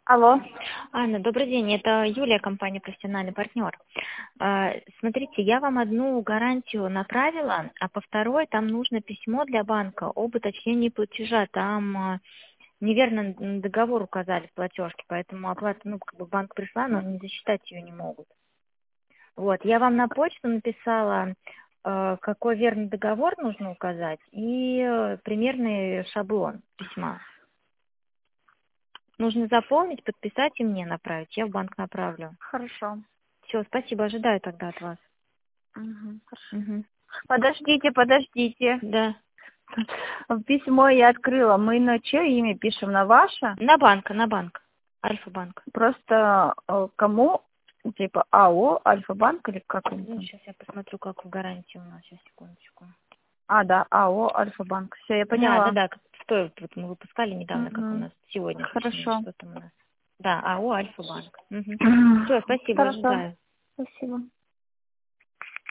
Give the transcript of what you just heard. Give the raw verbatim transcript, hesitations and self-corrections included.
Алло. Анна, добрый день. Это Юлия, компания «Профессиональный партнер». А, Смотрите, я вам одну гарантию направила, а по второй там нужно письмо для банка об уточнении платежа. Там а, неверно н- договор указали в платежке, поэтому оплата, ну, как бы банк пришла, но не засчитать ее не могут. Вот, я вам на почту написала, э, какой верный договор нужно указать и э, примерный шаблон письма. Нужно заполнить, подписать и мне направить. Я в банк направлю. Хорошо. Все, спасибо, ожидаю тогда от вас. Мгм, хорошо. Мгм. Подождите, подождите. Да. Письмо я открыла. Мы на чье имя пишем? На ваше? На банк, на банк. Альфа-банк. Просто э, кому? Типа АО, Альфа-банк или как он Ну, там? сейчас я посмотрю, как в гарантии у нас. Сейчас, секундочку. А, да, АО, Альфа-банк. Все, я Да, да, поняла. да, как стоит, вот мы выпускали недавно, как у Мгм. нас сегодня, точнее, Хорошо. что там у нас. Да, АО Альфа-банк. Все, спасибо, Хорошо. ожидаю. Спасибо.